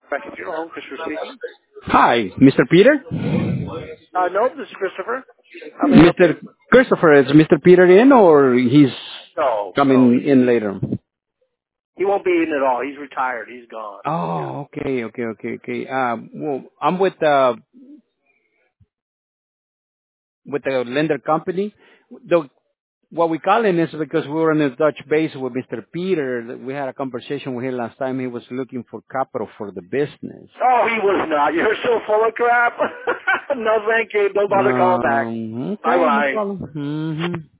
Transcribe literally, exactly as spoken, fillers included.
Package Funeral Home, Christopher speaking. Hi, Mister Peter? Uh, no, this is Christopher. How may I help you? Mister Christopher, is Mister Peter in or he's No, no, coming he, in later? he won't be in at all. He's retired. He's gone. Yeah. Oh, okay, okay, okay, okay. Uh, well, I'm with uh with the lender company. The what we calling is because we were in a touch base with Mister Peter. We had a conversation with him last time. He was looking for capital for the business. Oh, he was not. You're so full of crap. No, thank you. Don't bother calling back. Um, Bye okay, no bye. problem. Mm-hmm.